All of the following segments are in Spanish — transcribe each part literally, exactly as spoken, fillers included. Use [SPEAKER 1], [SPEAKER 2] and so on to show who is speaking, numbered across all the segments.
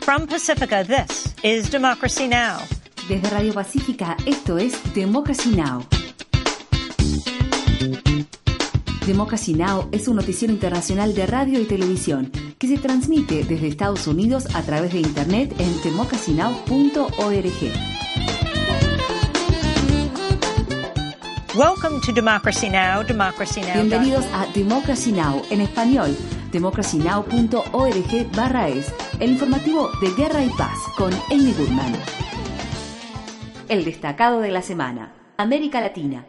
[SPEAKER 1] From Pacifica, this is Democracy Now!
[SPEAKER 2] Desde Radio Pacífica, esto es Democracy Now! Democracy Now! Es un noticiero internacional de radio y televisión que se transmite desde Estados Unidos a través de Internet en democracy now punto org.
[SPEAKER 1] Welcome to Democracy Now! Democracy Now.
[SPEAKER 2] Bienvenidos a Democracy Now! En español, democracy now punto org barra es, el informativo de Guerra y Paz con Amy Goodman. El destacado de la semana, América Latina.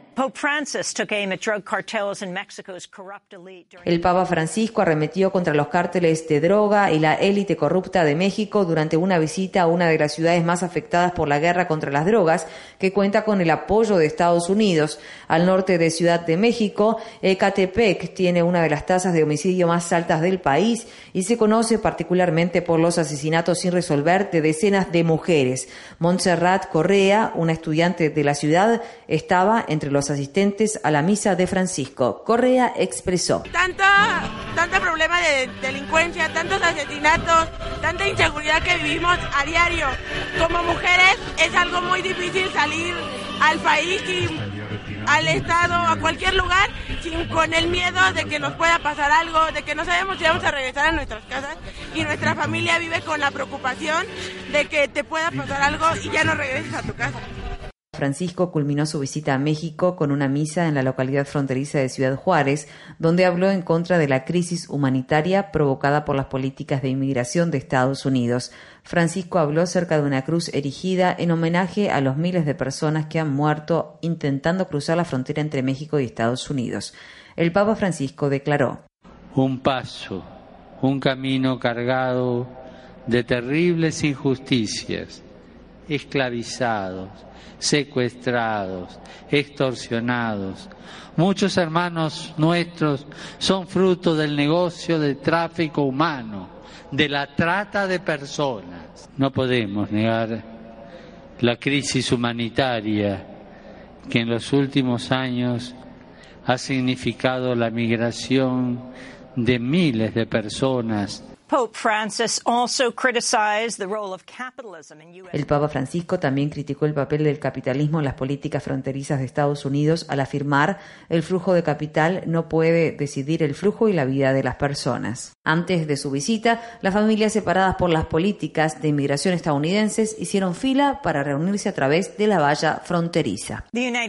[SPEAKER 3] El Papa Francisco arremetió contra los cárteles de droga y la élite corrupta de México durante una visita a una de las ciudades más afectadas por la guerra contra las drogas, que cuenta con el apoyo de Estados Unidos. Al norte de Ciudad de México, Ecatepec tiene una de las tasas de homicidio más altas del país y se conoce particularmente por los asesinatos sin resolver de decenas de mujeres. Montserrat Correa, una estudiante de la ciudad, estaba entre los asistentes a la misa de Francisco. Correa expresó:
[SPEAKER 4] Tanta, tanto problema de delincuencia, tantos asesinatos, tanta inseguridad que vivimos a diario. Como mujeres es algo muy difícil salir al país y al estado, a cualquier lugar, sin, con el miedo de que nos pueda pasar algo, de que no sabemos si vamos a regresar a nuestras casas y nuestra familia vive con la preocupación de que te pueda pasar algo y ya no regreses a tu casa.
[SPEAKER 3] Francisco culminó su visita a México con una misa en la localidad fronteriza de Ciudad Juárez, donde habló en contra de la crisis humanitaria provocada por las políticas de inmigración de Estados Unidos. Francisco habló cerca de una cruz erigida en homenaje a los miles de personas que han muerto intentando cruzar la frontera entre México y Estados Unidos. El Papa Francisco declaró:
[SPEAKER 5] Un paso, un camino cargado de terribles injusticias, esclavizados, secuestrados, extorsionados. Muchos hermanos nuestros son fruto del negocio de tráfico humano, de la trata de personas. No podemos negar la crisis humanitaria que en los últimos años ha significado la migración de miles de personas.
[SPEAKER 3] El Papa Francisco también criticó el papel del capitalismo en las políticas fronterizas de Estados Unidos al afirmar: el flujo de capital no puede decidir el flujo y la vida de las personas. Antes de su visita, las familias separadas por las políticas de inmigración estadounidenses hicieron fila para reunirse a través de la valla fronteriza.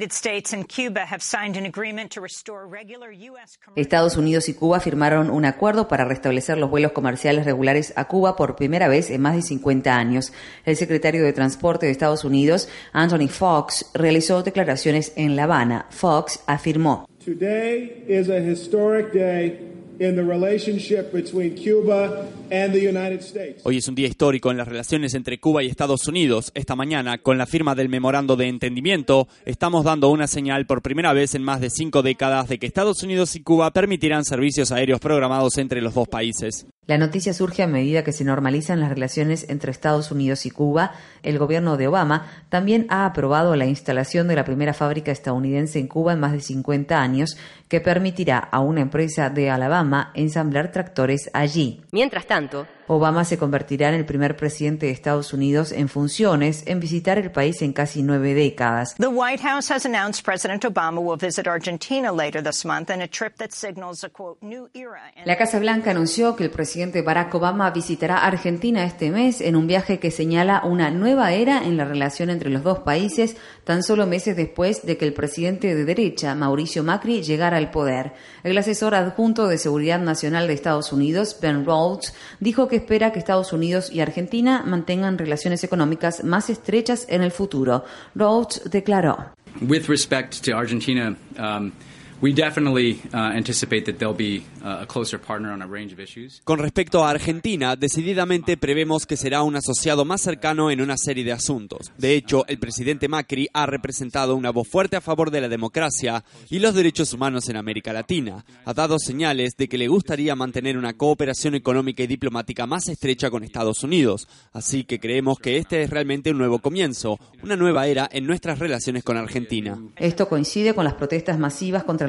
[SPEAKER 3] Estados Unidos y Cuba firmaron un acuerdo para restablecer los vuelos comerciales regulares a Cuba por primera vez en más de cincuenta años. El secretario de Transporte de Estados Unidos, Anthony Fox, realizó declaraciones en La Habana. Fox afirmó:
[SPEAKER 6] Today is a historic day in the relationship between Cuba and the United States.
[SPEAKER 7] Hoy es un día histórico en las relaciones entre Cuba y Estados Unidos. Esta mañana, con la firma del memorando de entendimiento, estamos dando una señal por primera vez en más de cinco décadas de que Estados Unidos y Cuba permitirán servicios aéreos programados entre los dos países.
[SPEAKER 3] La noticia surge a medida que se normalizan las relaciones entre Estados Unidos y Cuba. El gobierno de Obama también ha aprobado la instalación de la primera fábrica estadounidense en Cuba en más de cincuenta años, que permitirá a una empresa de Alabama ensamblar tractores allí.
[SPEAKER 8] Mientras tanto,
[SPEAKER 3] Obama se convertirá en el primer presidente de Estados Unidos en funciones en visitar el país en casi nueve décadas.
[SPEAKER 1] The White House has announced President Obama will visit Argentina later this month in a trip that signals a quote new era.
[SPEAKER 3] La Casa Blanca anunció que el presidente Barack Obama visitará Argentina este mes en un viaje que señala una nueva era en la relación entre los dos países, tan solo meses después de que el presidente de derecha, Mauricio Macri, llegara al poder. El asesor adjunto de Seguridad Nacional de Estados Unidos, Ben Rhodes, dijo que espera que Estados Unidos y Argentina mantengan relaciones económicas más estrechas en el futuro. Rhodes declaró:
[SPEAKER 9] With respect to Argentina, um, we definitely uh, anticipate that they'll be uh, a closer partner on a range of issues.
[SPEAKER 7] Con respecto a Argentina, decididamente prevemos que será un asociado más cercano en una serie de asuntos. De hecho, el presidente Macri ha representado una voz fuerte a favor de la democracia y los derechos humanos en América Latina. Ha dado señales de que le gustaría mantener una cooperación económica y diplomática más estrecha con Estados Unidos. Así que creemos que este es realmente un nuevo comienzo, una nueva era en nuestras relaciones con Argentina.
[SPEAKER 3] Esto coincide con las protestas masivas contra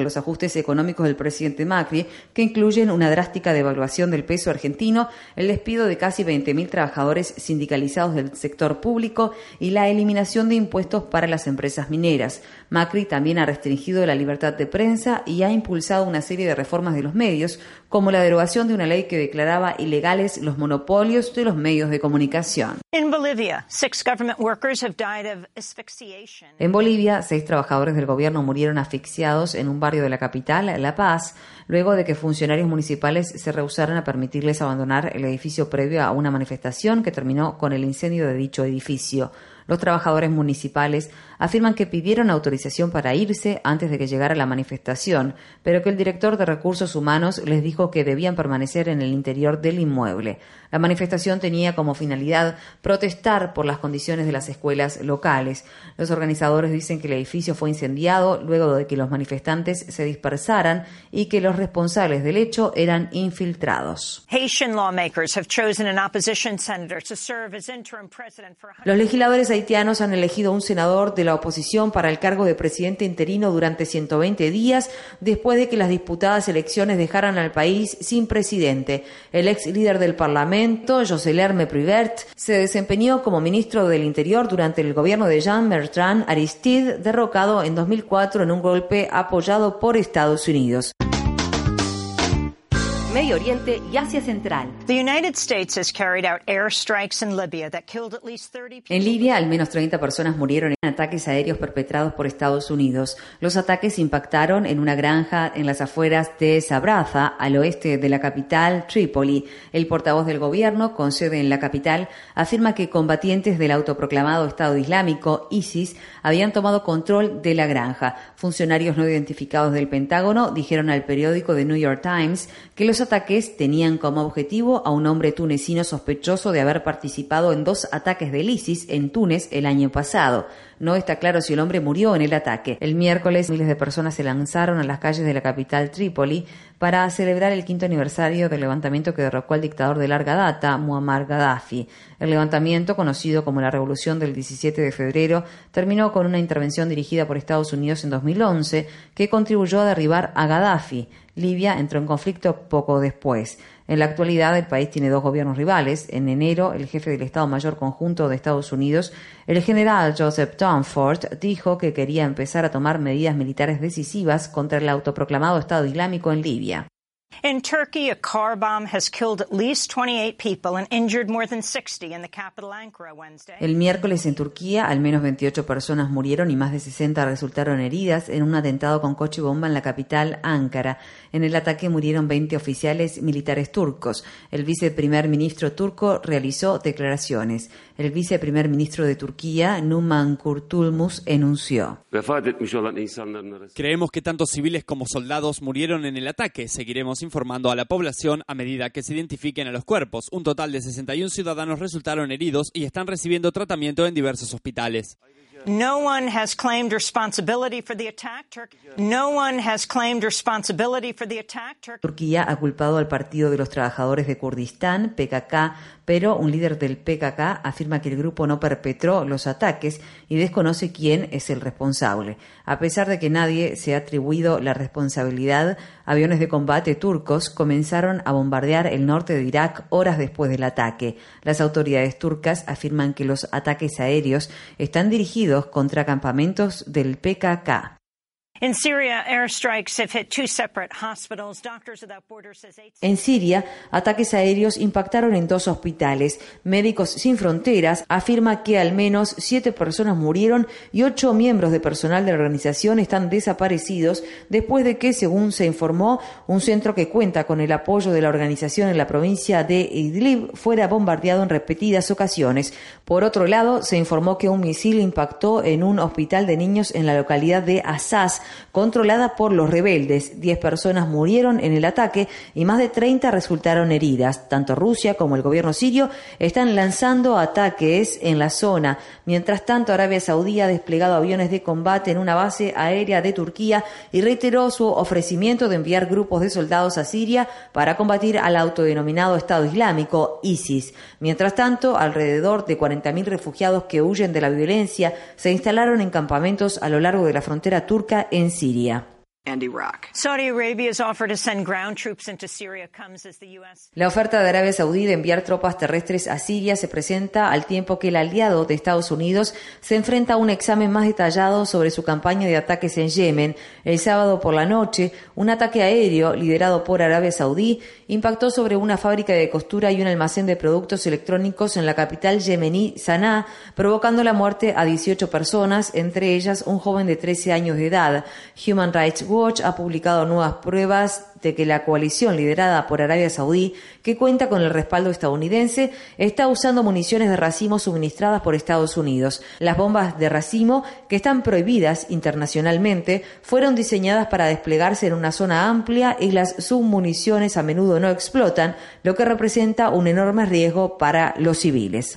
[SPEAKER 3] los ajustes económicos del presidente Macri, que incluyen una drástica devaluación del peso argentino, el despido de casi veinte mil trabajadores sindicalizados del sector público y la eliminación de impuestos para las empresas mineras. Macri también ha restringido la libertad de prensa y ha impulsado una serie de reformas de los medios, como la derogación de una ley que declaraba ilegales los monopolios de los medios de comunicación.
[SPEAKER 1] En Bolivia, six government workers have died of asphyxiation.
[SPEAKER 3] En Bolivia, seis trabajadores del gobierno murieron asfixiados en un barrio de la capital, La Paz, luego de que funcionarios municipales se rehusaran a permitirles abandonar el edificio previo a una manifestación que terminó con el incendio de dicho edificio. Los trabajadores municipales afirman que pidieron autorización para irse antes de que llegara la manifestación, pero que el director de Recursos Humanos les dijo que debían permanecer en el interior del inmueble. La manifestación tenía como finalidad protestar por las condiciones de las escuelas locales. Los organizadores dicen que el edificio fue incendiado luego de que los manifestantes se dispersaran y que los responsables del hecho eran infiltrados.
[SPEAKER 1] Haitian lawmakers have chosen an opposition senator to serve as interim president for
[SPEAKER 3] Los legisladores haitianos han elegido un senador de la oposición para el cargo de presidente interino durante ciento veinte días después de que las disputadas elecciones dejaran al país sin presidente. El ex líder del Parlamento, José-Lerme Privert, se desempeñó como ministro del Interior durante el gobierno de Jean-Bertrand Aristide, derrocado en dos mil cuatro en un golpe apoyado por Estados Unidos.
[SPEAKER 2] Medio Oriente y Asia Central.
[SPEAKER 1] The United States has carried out airstrikes in Libya that killed at least thirty people.
[SPEAKER 3] En Libia, al menos treinta personas murieron en ataques aéreos perpetrados por Estados Unidos. Los ataques impactaron en una granja en las afueras de Sabraza, al oeste de la capital, Trípoli. El portavoz del gobierno, con sede en la capital, afirma que combatientes del autoproclamado Estado Islámico, ISIS, habían tomado control de la granja. Funcionarios no identificados del Pentágono dijeron al periódico The New York Times que los ataques tenían como objetivo a un hombre tunecino sospechoso de haber participado en dos ataques del ISIS en Túnez el año pasado. No está claro si el hombre murió en el ataque. El miércoles, miles de personas se lanzaron a las calles de la capital Trípoli para celebrar el quinto aniversario del levantamiento que derrocó al dictador de larga data, Muammar Gaddafi. El levantamiento, conocido como la Revolución del diecisiete de febrero, terminó con una intervención dirigida por Estados Unidos en dos mil once que contribuyó a derribar a Gaddafi. Libia entró en conflicto poco después. En la actualidad, el país tiene dos gobiernos rivales. En enero, el jefe del Estado Mayor Conjunto de Estados Unidos, el general Joseph Dunford, dijo que quería empezar a tomar medidas militares decisivas contra el autoproclamado Estado Islámico en Libia.
[SPEAKER 1] In Turkey, a car bomb has killed at least twenty-eight people and injured more than sixty in the capital Ankara Wednesday.
[SPEAKER 3] El miércoles en Turquía, al menos veintiocho personas murieron y más de sesenta resultaron heridas en un atentado con coche bomba en la capital Ankara. En el ataque murieron veinte oficiales militares turcos. El viceprimer ministro turco realizó declaraciones. El viceprimer ministro de Turquía, Numan Kurtulmus, enunció:
[SPEAKER 7] Creemos que tanto civiles como soldados murieron en el ataque. Seguiremos informando a la población a medida que se identifiquen a los cuerpos. Un total de sesenta y uno ciudadanos resultaron heridos y están recibiendo tratamiento en diversos hospitales.
[SPEAKER 1] No one has claimed responsibility for the attack. No one has claimed responsibility for the attack.
[SPEAKER 3] Turquía ha culpado al Partido de los Trabajadores de Kurdistán, P K K, pero un líder del P K K afirma que el grupo no perpetró los ataques y desconoce quién es el responsable. A pesar de que nadie se ha atribuido la responsabilidad, aviones de combate turcos comenzaron a bombardear el norte de Irak horas después del ataque. Las autoridades turcas afirman que los ataques aéreos están dirigidos contra campamentos del P K K.
[SPEAKER 1] In Syria, airstrikes have hit two separate hospitals. Doctors Without Borders says eight...
[SPEAKER 3] En Siria, ataques aéreos impactaron en dos hospitales. Médicos Sin Fronteras afirma que al menos siete personas murieron y ocho miembros de personal de la organización están desaparecidos después de que, según se informó, un centro que cuenta con el apoyo de la organización en la provincia de Idlib fuera bombardeado en repetidas ocasiones. Por otro lado, se informó que un misil impactó en un hospital de niños en la localidad de Azaz, controlada por los rebeldes. Diez personas murieron en el ataque y más de treinta resultaron heridas. Tanto Rusia como el gobierno sirio están lanzando ataques en la zona. Mientras tanto, Arabia Saudí ha desplegado aviones de combate en una base aérea de Turquía y reiteró su ofrecimiento de enviar grupos de soldados a Siria para combatir al autodenominado Estado Islámico, ISIS. Mientras tanto, alrededor de cuarenta mil refugiados que huyen de la violencia se instalaron en campamentos a lo largo de la frontera turca en Siria. La oferta de Arabia Saudí de enviar tropas terrestres a Siria se presenta al tiempo que el aliado de Estados Unidos se enfrenta a un examen más detallado sobre su campaña de ataques en Yemen. El sábado por la noche, un ataque aéreo liderado por Arabia Saudí impactó sobre una fábrica de costura y un almacén de productos electrónicos en la capital yemení, Sanaa, provocando la muerte a dieciocho personas, entre ellas un joven de trece años de edad. Human Rights Watch ha publicado nuevas pruebas de que la coalición liderada por Arabia Saudí, que cuenta con el respaldo estadounidense, está usando municiones de racimo suministradas por Estados Unidos. Las bombas de racimo, que están prohibidas internacionalmente, fueron diseñadas para desplegarse en una zona amplia y las submuniciones a menudo no explotan, lo que representa un enorme riesgo para los civiles.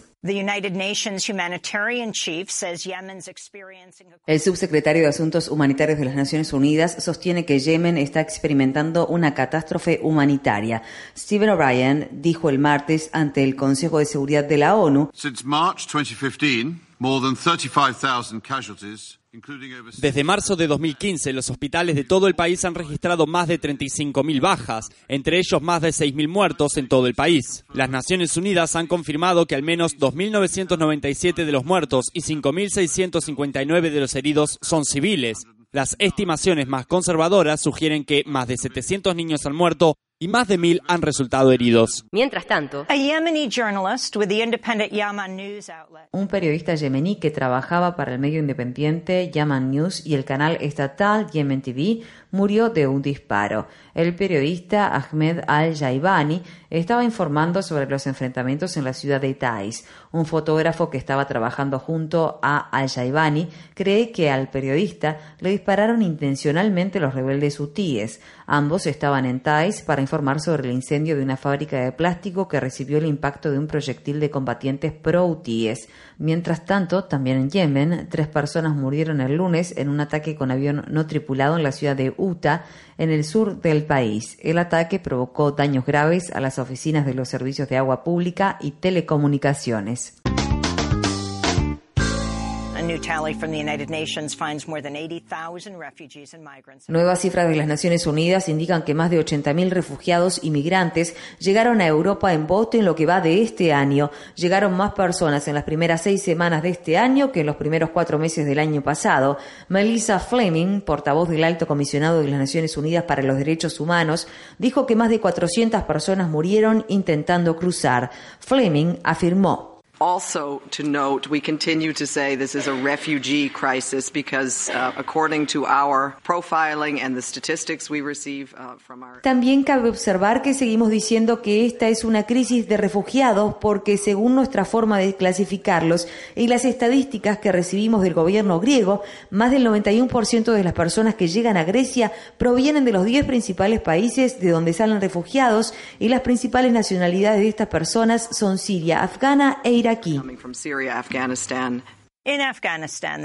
[SPEAKER 3] El subsecretario de Asuntos Humanitarios de las Naciones Unidas sostiene que Yemen está experimentando una catástrofe humanitaria. Stephen O'Brien dijo el martes ante el Consejo de Seguridad de la ONU:
[SPEAKER 8] Since March twenty fifteen, more than thirty-five thousand casualties.
[SPEAKER 7] Desde marzo de dos mil quince, los hospitales de todo el país han registrado más de treinta y cinco mil bajas, entre ellos más de seis mil muertos en todo el país. Las Naciones Unidas han confirmado que al menos dos mil novecientos noventa y siete de los muertos y cinco mil seiscientos cincuenta y nueve de los heridos son civiles. Las estimaciones más conservadoras sugieren que más de setecientos niños han muerto y más de mil han resultado heridos.
[SPEAKER 3] Mientras tanto, un periodista yemení que trabajaba para el medio independiente Yaman News y el canal estatal Yemen T V murió de un disparo. El periodista Ahmed Al-Jaibani estaba informando sobre los enfrentamientos en la ciudad de Taiz. Un fotógrafo que estaba trabajando junto a Al-Jaibani cree que al periodista le dispararon intencionalmente los rebeldes hutíes. Ambos estaban en Taiz para informar sobre el incendio de una fábrica de plástico que recibió el impacto de un proyectil de combatientes pro-hutíes. Mientras tanto, también en Yemen, tres personas murieron el lunes en un ataque con avión no tripulado en la ciudad de Uta, en el sur del país. El ataque provocó daños graves a las oficinas de los servicios de agua pública y telecomunicaciones. Nuevas cifras de las Naciones Unidas indican que más de ochenta mil refugiados y migrantes llegaron a Europa en bote en lo que va de este año. Llegaron más personas en las primeras seis semanas de este año que en los primeros cuatro meses del año pasado. Melissa Fleming, portavoz del Alto Comisionado de las Naciones Unidas para los Derechos Humanos, dijo que más de cuatrocientas personas murieron intentando cruzar. Fleming afirmó:
[SPEAKER 10] Also to note, we continue to say this is a refugee crisis because uh, according to our profiling and the statistics we receive uh, from our...
[SPEAKER 3] También cabe observar que seguimos diciendo que esta es una crisis de refugiados porque según nuestra forma de clasificarlos y las estadísticas que recibimos del gobierno griego, más del noventa y uno por ciento de las personas que llegan a Grecia provienen de los diez principales países de donde salen refugiados y las principales nacionalidades de estas personas son siria, afgana e iraquí.
[SPEAKER 10] Coming from Syria, Afghanistan.
[SPEAKER 1] En Afganistán,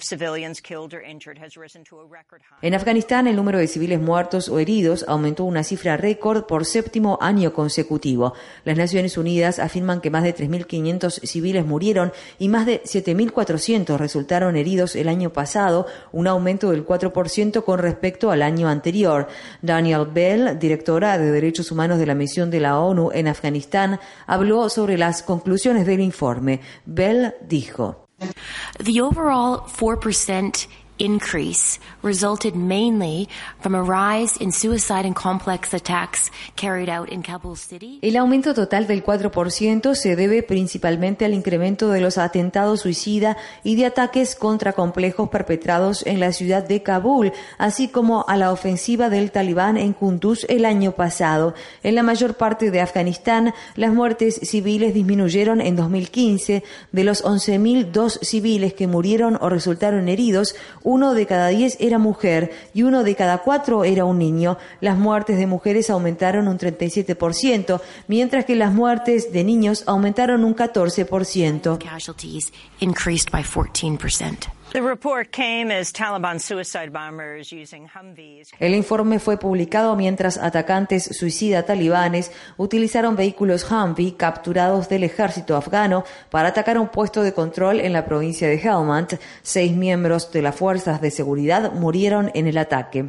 [SPEAKER 3] el número de civiles muertos o heridos aumentó una cifra récord por séptimo año consecutivo. Las Naciones Unidas afirman que más de tres mil quinientos civiles murieron y más de siete mil cuatrocientos resultaron heridos el año pasado, un aumento del cuatro por ciento con respecto al año anterior. Danielle Bell, directora de Derechos Humanos de la Misión de la ONU en Afganistán, habló sobre las conclusiones del informe. Bell dijo:
[SPEAKER 11] The overall four percent increase resulted mainly from a rise in suicide and complex attacks carried out in Kabul city.
[SPEAKER 3] El aumento total del cuatro por ciento se debe principalmente al incremento de los atentados suicida y de ataques contra complejos perpetrados en la ciudad de Kabul, así como a la ofensiva del Talibán en Kunduz el año pasado. En la mayor parte de Afganistán, las muertes civiles disminuyeron en dos mil quince. De los once mil dos civiles que murieron o resultaron heridos, uno de cada diez era mujer y uno de cada cuatro era un niño. Las muertes de mujeres aumentaron un treinta y siete por ciento, mientras que las muertes de niños aumentaron un catorce por ciento.
[SPEAKER 11] Casualties increased by fourteen percent.
[SPEAKER 3] El informe fue publicado mientras atacantes suicida talibanes utilizaron vehículos Humvee capturados del ejército afgano para atacar un puesto de control en la provincia de Helmand. Seis miembros de las fuerzas de seguridad murieron en el ataque.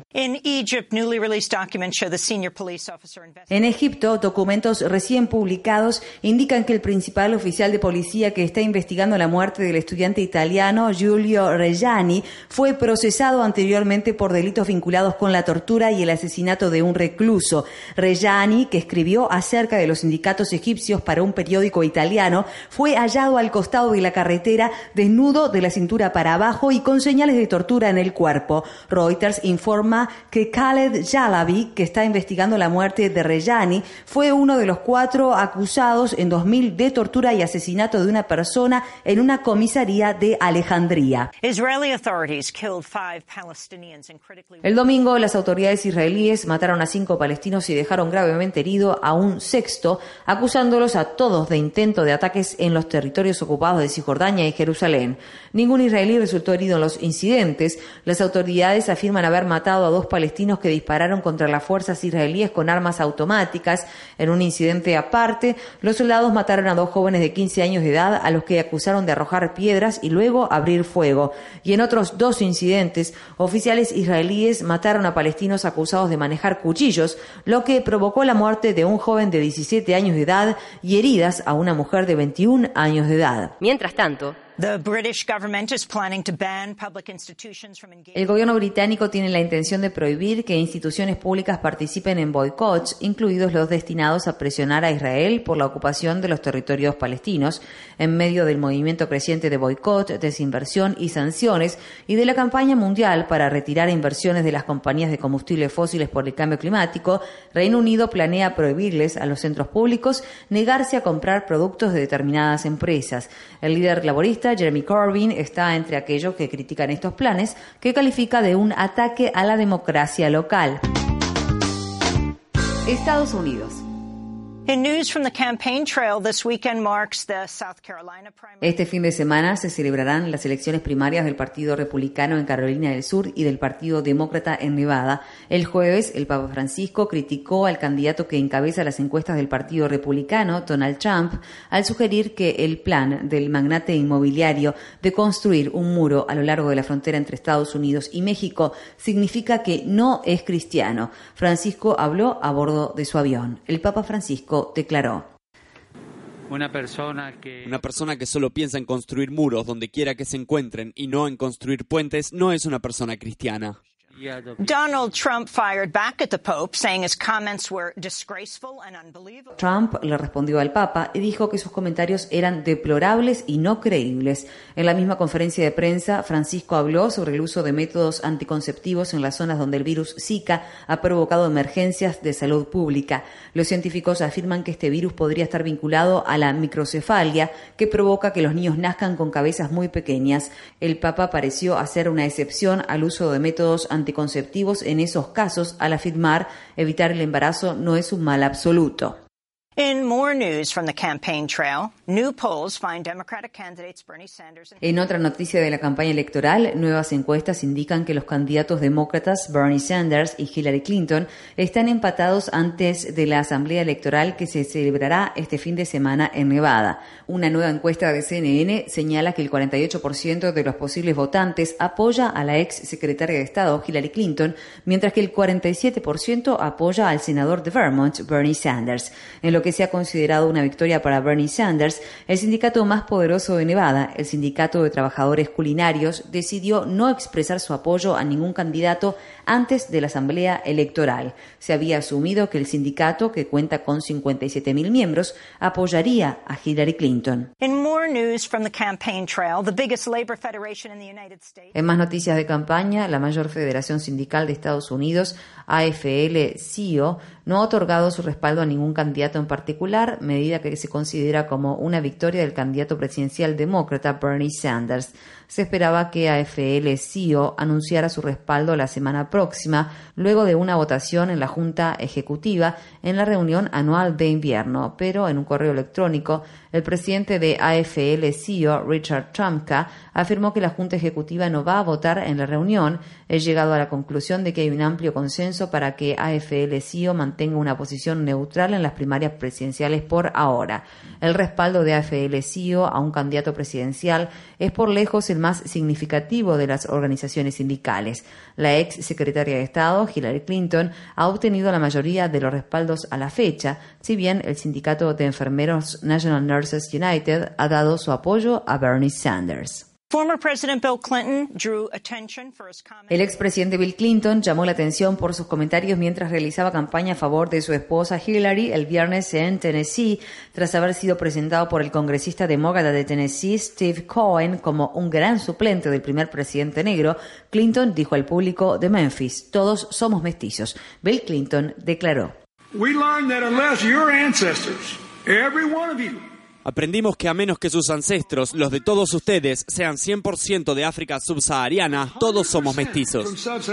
[SPEAKER 3] En Egipto, documentos recién publicados indican que el principal oficial de policía que está investigando la muerte del estudiante italiano Giulio Reggiani fue procesado anteriormente por delitos vinculados con la tortura y el asesinato de un recluso. Reggiani, que escribió acerca de los sindicatos egipcios para un periódico italiano, fue hallado al costado de la carretera, desnudo de la cintura para abajo y con señales de tortura en el cuerpo. Reuters informa que Khaled Jalabi, que está investigando la muerte de Reggiani, fue uno de los cuatro acusados en dos mil de tortura y asesinato de una persona en una comisaría de Alejandría. El domingo, las autoridades israelíes mataron a cinco palestinos y dejaron gravemente herido a un sexto, acusándolos a todos de intento de ataques en los territorios ocupados de Cisjordania y Jerusalén. Ningún israelí resultó herido en los incidentes. Las autoridades afirman haber matado a dos palestinos que dispararon contra las fuerzas israelíes con armas automáticas. En un incidente aparte, los soldados mataron a dos jóvenes de quince años de edad a los que acusaron de arrojar piedras y luego abrir fuego. Y en otros dos incidentes, oficiales israelíes mataron a palestinos acusados de manejar cuchillos, lo que provocó la muerte de un joven de diecisiete años de edad y heridas a una mujer de veintiún años de edad.
[SPEAKER 2] Mientras tanto,
[SPEAKER 3] el gobierno británico tiene la intención de prohibir que instituciones públicas participen en boicots, incluidos los destinados a presionar a Israel por la ocupación de los territorios palestinos, en medio del movimiento creciente de boicot, desinversión y sanciones, y de la campaña mundial para retirar inversiones de las compañías de combustibles fósiles por el cambio climático. Reino Unido planea prohibirles a los centros públicos negarse a comprar productos de determinadas empresas. El líder laborista Jeremy Corbyn está entre aquellos que critican estos planes, que califica de un ataque a la democracia local.
[SPEAKER 2] Estados Unidos.
[SPEAKER 3] Este fin de semana se celebrarán las elecciones primarias del Partido Republicano en Carolina del Sur y del Partido Demócrata en Nevada. El jueves, el Papa Francisco criticó al candidato que encabeza las encuestas del Partido Republicano, Donald Trump, al sugerir que el plan del magnate inmobiliario de construir un muro a lo largo de la frontera entre Estados Unidos y México significa que no es cristiano. Francisco habló a bordo de su avión. El Papa Francisco declaró:
[SPEAKER 5] Una persona que...
[SPEAKER 7] Una persona que solo piensa en construir muros donde quiera que se encuentren y no en construir puentes no es una persona cristiana.
[SPEAKER 1] Donald Trump fired back at the Pope, saying his comments were disgraceful and unbelievable.
[SPEAKER 3] Trump le respondió al Papa y dijo que sus comentarios eran deplorables y no creíbles. En la misma conferencia de prensa, Francisco habló sobre el uso de métodos anticonceptivos en las zonas donde el virus Zika ha provocado emergencias de salud pública. Los científicos afirman que este virus podría estar vinculado a la microcefalia, que provoca que los niños nazcan con cabezas muy pequeñas. El Papa pareció hacer una excepción al uso de métodos anticonceptivos anticonceptivos en esos casos, al afirmar evitar el embarazo no es un mal absoluto.
[SPEAKER 1] In more news from the campaign trail, new polls find Democratic candidates Bernie Sanders and...
[SPEAKER 3] En otra noticia de la campaña electoral, nuevas encuestas indican que los candidatos demócratas Bernie Sanders y Hillary Clinton están empatados antes de la asamblea electoral que se celebrará este fin de semana en Nevada. Una nueva encuesta de C N N señala que el cuarenta y ocho por ciento de los posibles votantes apoya a la ex secretaria de Estado Hillary Clinton, mientras que el cuarenta y siete por ciento apoya al senador de Vermont Bernie Sanders. En lo que se ha considerado una victoria para Bernie Sanders, el sindicato más poderoso de Nevada, el Sindicato de Trabajadores Culinarios, decidió no expresar su apoyo a ningún candidato antes de la asamblea electoral. Se había asumido que el sindicato, que cuenta con cincuenta y siete mil miembros, apoyaría a Hillary Clinton. En más noticias de campaña, la mayor federación sindical de Estados Unidos, A F L C I O, no ha otorgado su respaldo a ningún candidato en particular, medida que se considera como una victoria del candidato presidencial demócrata Bernie Sanders. Se esperaba que A F L C I O anunciara su respaldo la semana próxima, luego de una votación en la Junta Ejecutiva en la reunión anual de invierno, pero en un correo electrónico, el presidente de A F L C I O, Richard Trumka, afirmó que la Junta Ejecutiva no va a votar en la reunión. He llegado a la conclusión de que hay un amplio consenso para que A F L C I O mantenga una posición neutral en las primarias presidenciales por ahora. El respaldo de A F L C I O a un candidato presidencial es por lejos el más significativo de las organizaciones sindicales. La ex secretaria de Estado, Hillary Clinton, ha obtenido la mayoría de los respaldos a la fecha, si bien el sindicato de enfermeros National Nurses United ha dado su apoyo a Bernie Sanders. El expresidente Bill Clinton llamó la atención por sus comentarios mientras realizaba campaña a favor de su esposa Hillary el viernes en Tennessee, tras haber sido presentado por el congresista demócrata de Tennessee, Steve Cohen, como un gran suplente del primer presidente negro. Clinton dijo al público de Memphis: "Todos somos mestizos". Bill Clinton declaró:
[SPEAKER 12] We learned that unless your ancestors, every one of you,
[SPEAKER 7] Aprendimos que a menos que sus ancestros, los de todos ustedes, sean cien por ciento de África subsahariana, todos somos mestizos.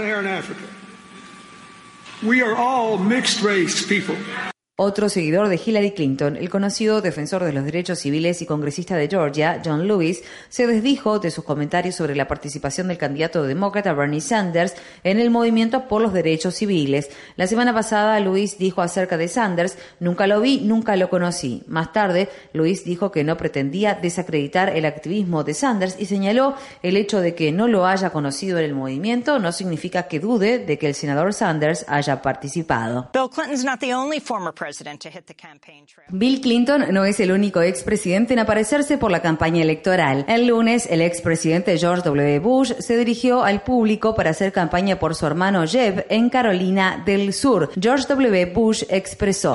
[SPEAKER 12] We are all mixed race people.
[SPEAKER 3] Otro seguidor de Hillary Clinton, el conocido defensor de los derechos civiles y congresista de Georgia, John Lewis, se desdijo de sus comentarios sobre la participación del candidato demócrata Bernie Sanders en el movimiento por los derechos civiles. La semana pasada, Lewis dijo acerca de Sanders: "Nunca lo vi, nunca lo conocí". Más tarde, Lewis dijo que no pretendía desacreditar el activismo de Sanders y señaló: "El hecho de que no lo haya conocido en el movimiento no significa que dude de que el senador Sanders haya participado".
[SPEAKER 1] Bill Clinton's not the only former president.
[SPEAKER 3] Bill Clinton no es el único expresidente en aparecerse por la campaña electoral. El lunes, el expresidente George W. Bush se dirigió al público para hacer campaña por su hermano Jeb en Carolina del Sur. George W. Bush expresó: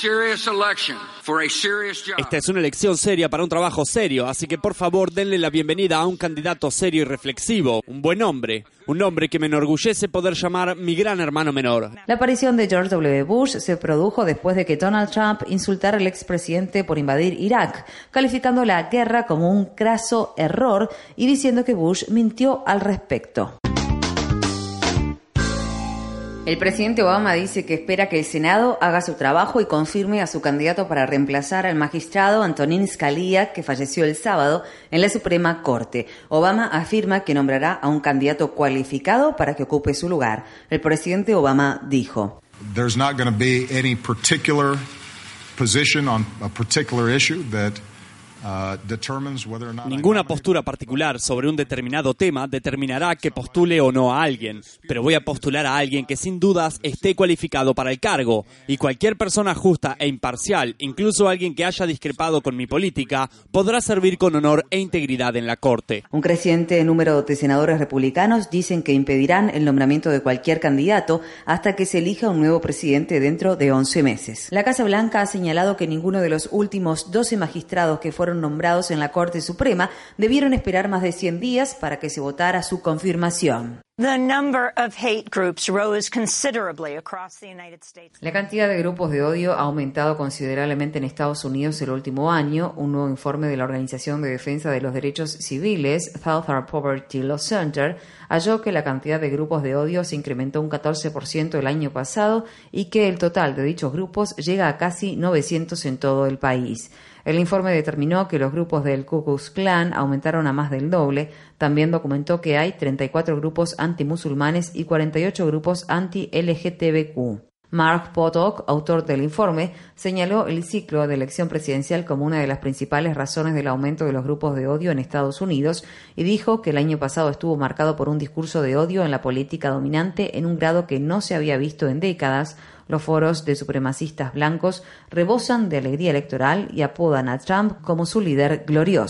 [SPEAKER 7] "Esta es una elección seria para un trabajo serio, así que por favor denle la bienvenida a un candidato serio y reflexivo, un buen hombre, un hombre que me enorgullece poder llamar mi gran hermano menor".
[SPEAKER 3] La aparición de George W. Bush se produjo después de que Donald Trump insultara al expresidente por invadir Irak, calificando la guerra como un craso error y diciendo que Bush mintió al respecto. El presidente Obama dice que espera que el Senado haga su trabajo y confirme a su candidato para reemplazar al magistrado Antonin Scalia, que falleció el sábado en la Suprema Corte. Obama afirma que nombrará a un candidato cualificado para que ocupe su lugar. El presidente Obama dijo:
[SPEAKER 13] There's not going to be any particular position on a particular issue that uh, determines whether or not
[SPEAKER 7] Ninguna postura particular sobre un determinado tema determinará que postule o no a alguien, pero voy a postular a alguien que sin dudas esté cualificado para el cargo, y cualquier persona justa e imparcial, incluso alguien que haya discrepado con mi política, podrá servir con honor e integridad en la Corte.
[SPEAKER 3] Un creciente número de senadores republicanos dicen que impedirán el nombramiento de cualquier candidato hasta que se elija un nuevo presidente dentro de once meses. La Casa Blanca ha señalado que ninguno de los últimos doce magistrados que fueron nombrados en la Corte Suprema debieron esperar más de cien días para que se votara su confirmación.
[SPEAKER 1] La
[SPEAKER 3] cantidad de grupos de odio ha aumentado considerablemente en Estados Unidos el último año. Un nuevo informe de la Organización de Defensa de los Derechos Civiles, Southern Poverty Law Center, halló que la cantidad de grupos de odio se incrementó un catorce por ciento el año pasado y que el total de dichos grupos llega a casi novecientos en todo el país. El informe determinó que los grupos del Ku Klux Klan aumentaron a más del doble. También documentó que hay treinta y cuatro grupos antimusulmanes y cuarenta y ocho grupos anti-L G T B Q. Mark Potok, autor del informe, señaló el ciclo de elección presidencial como una de las principales razones del aumento de los grupos de odio en Estados Unidos y dijo que el año pasado estuvo marcado por un discurso de odio en la política dominante en un grado que no se había visto en décadas. Los foros de supremacistas blancos rebosan de alegría electoral y apodan a Trump como su líder glorioso.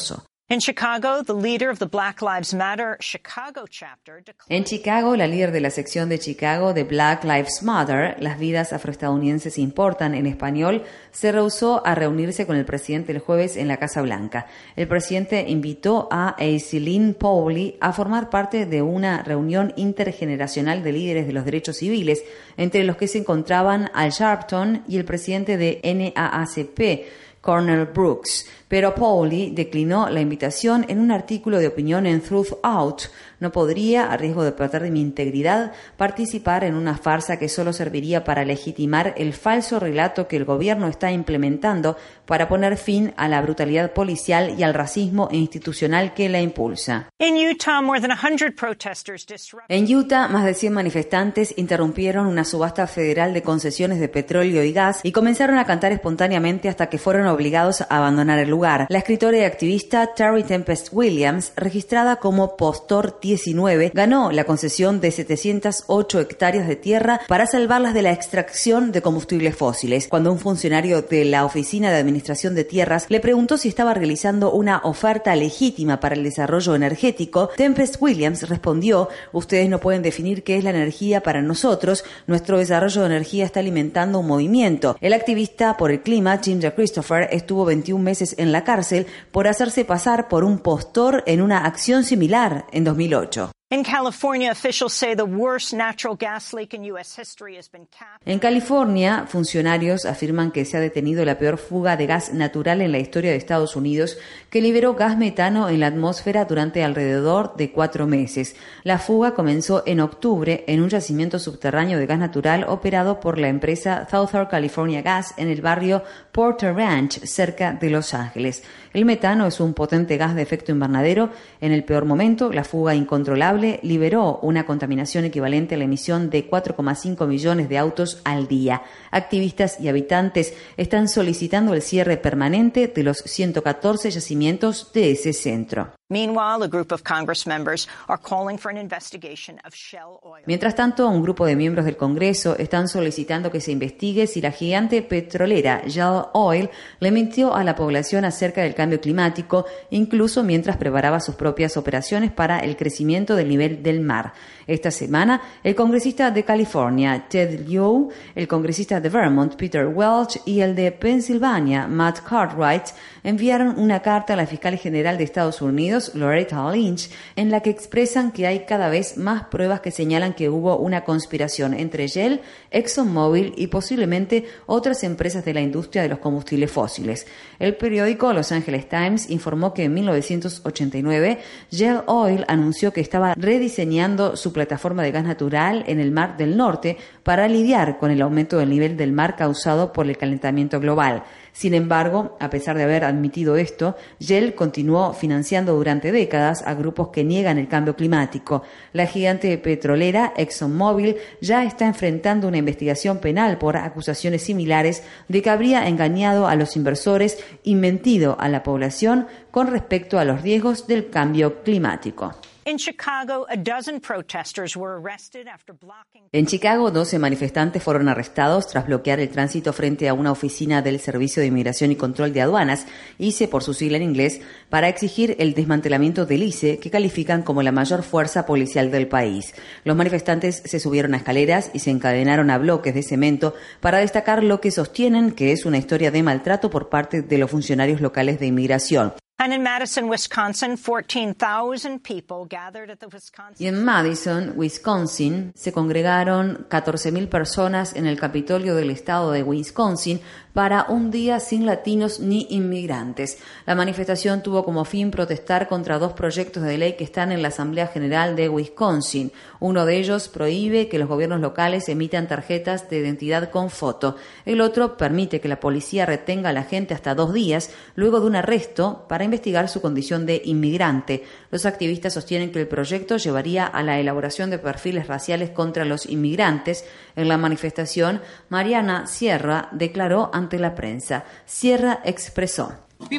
[SPEAKER 1] En Chicago, the leader of the Black Lives Matter Chicago chapter
[SPEAKER 3] En Chicago, la líder de la sección de Chicago de Black Lives Matter, las vidas afroestadounidenses importan en español, se rehusó a reunirse con el presidente el jueves en la Casa Blanca. El presidente invitó a Aisilyn Pauli a formar parte de una reunión intergeneracional de líderes de los derechos civiles, entre los que se encontraban Al Sharpton y el presidente de N double A C P, Cornell Brooks, pero Pauli declinó la invitación en un artículo de opinión en Truth Out. No podría, a riesgo de perder mi integridad, participar en una farsa que solo serviría para legitimar el falso relato que el gobierno está implementando para poner fin a la brutalidad policial y al racismo institucional que la impulsa.
[SPEAKER 1] En Utah, more than one hundred protesters disrupted...
[SPEAKER 3] En Utah, más de cien manifestantes interrumpieron una subasta federal de concesiones de petróleo y gas y comenzaron a cantar espontáneamente hasta que fueron obligados a abandonar el lugar. La escritora y activista Terry Tempest Williams, registrada como Postor diecinueve, ganó la concesión de setecientas ocho hectáreas de tierra para salvarlas de la extracción de combustibles fósiles. Cuando un funcionario de la Oficina de Administración de Tierras le preguntó si estaba realizando una oferta legítima para el desarrollo energético, Tempest Williams respondió: "Ustedes no pueden definir qué es la energía para nosotros. Nuestro desarrollo de energía está alimentando un movimiento". El activista por el clima, Ginger Christopher, estuvo veintiún meses en la cárcel por hacerse pasar por un postor en una acción similar en dos mil ocho.
[SPEAKER 1] In California, officials say the worst natural gas leak in U S history has been capped.
[SPEAKER 3] En California, funcionarios afirman que se ha detenido la peor fuga de gas natural en la historia de Estados Unidos, que liberó gas metano en la atmósfera durante alrededor de cuatro meses. La fuga comenzó en octubre en un yacimiento subterráneo de gas natural operado por la empresa Southern California Gas en el barrio Porter Ranch, cerca de Los Ángeles. El metano es un potente gas de efecto invernadero. En el peor momento, la fuga incontrolable liberó una contaminación equivalente a la emisión de cuatro coma cinco millones de autos al día. Activistas y habitantes están solicitando el cierre permanente de los ciento catorce yacimientos de ese centro.
[SPEAKER 1] Meanwhile, a group of Congress members are calling for an investigation of Shell Oil.
[SPEAKER 3] Mientras tanto, un grupo de miembros del Congreso están solicitando que se investigue si la gigante petrolera Shell Oil le mintió a la población acerca del cambio climático, incluso mientras preparaba sus propias operaciones para el crecimiento del nivel del mar. Esta semana, el congresista de California, Ted Lieu, el congresista de Vermont, Peter Welch, y el de Pensilvania, Matt Cartwright, enviaron una carta a la fiscal general de Estados Unidos, Loretta Lynch, en la que expresan que hay cada vez más pruebas que señalan que hubo una conspiración entre Shell, ExxonMobil y posiblemente otras empresas de la industria de los combustibles fósiles. El periódico Los Angeles Times informó que en mil novecientos ochenta y nueve Shell Oil anunció que estaba rediseñando su plataforma de gas natural en el Mar del Norte para lidiar con el aumento del nivel del mar causado por el calentamiento global. Sin embargo, a pesar de haber admitido esto, Shell continuó financiando durante décadas a grupos que niegan el cambio climático. La gigante petrolera ExxonMobil ya está enfrentando una investigación penal por acusaciones similares de que habría engañado a los inversores y mentido a la población con respecto a los riesgos del cambio climático.
[SPEAKER 1] In Chicago, a dozen protesters were arrested after blocking...
[SPEAKER 3] En Chicago, doce manifestantes fueron arrestados tras bloquear el tránsito frente a una oficina del Servicio de Inmigración y Control de Aduanas, I C E por su sigla en inglés, para exigir el desmantelamiento del I C E, que califican como la mayor fuerza policial del país. Los manifestantes se subieron a escaleras y se encadenaron a bloques de cemento para destacar lo que sostienen que es una historia de maltrato por parte de los funcionarios locales de inmigración.
[SPEAKER 1] And in Madison, Wisconsin, fourteen thousand people gathered at the Wisconsin...
[SPEAKER 3] Y en Madison, Wisconsin, se congregaron catorce mil personas en el Capitolio del estado de Wisconsin para un día sin latinos ni inmigrantes. La manifestación tuvo como fin protestar contra dos proyectos de ley que están en la Asamblea General de Wisconsin. Uno de ellos prohíbe que los gobiernos locales emitan tarjetas de identidad con foto. El otro permite que la policía retenga a la gente hasta dos días luego de un arresto para investigar su condición de inmigrante. Los activistas sostienen que el proyecto llevaría a la elaboración de perfiles raciales contra los inmigrantes. En la manifestación, Mariana Sierra declaró ante la prensa. Sierra expresó: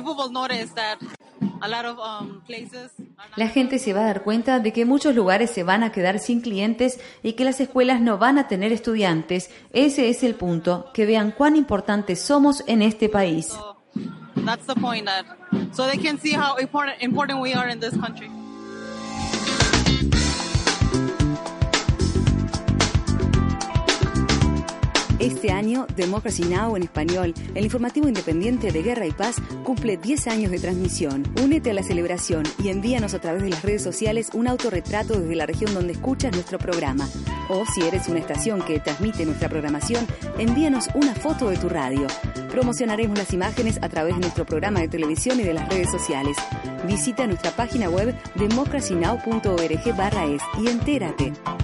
[SPEAKER 3] la gente se va a dar cuenta de que muchos lugares se van a quedar sin clientes y que las escuelas no van a tener estudiantes. Ese es el punto, que vean cuán importantes somos en este país.
[SPEAKER 14] That's the point, that so they can see how important, important we are in this country.
[SPEAKER 2] Este año, Democracy Now! En español, el informativo independiente de Guerra y Paz, cumple diez años de transmisión. Únete a la celebración y envíanos a través de las redes sociales un autorretrato desde la región donde escuchas nuestro programa. O si eres una estación que transmite nuestra programación, envíanos una foto de tu radio. Promocionaremos las imágenes a través de nuestro programa de televisión y de las redes sociales. Visita nuestra página web democracy now punto org barra es y entérate.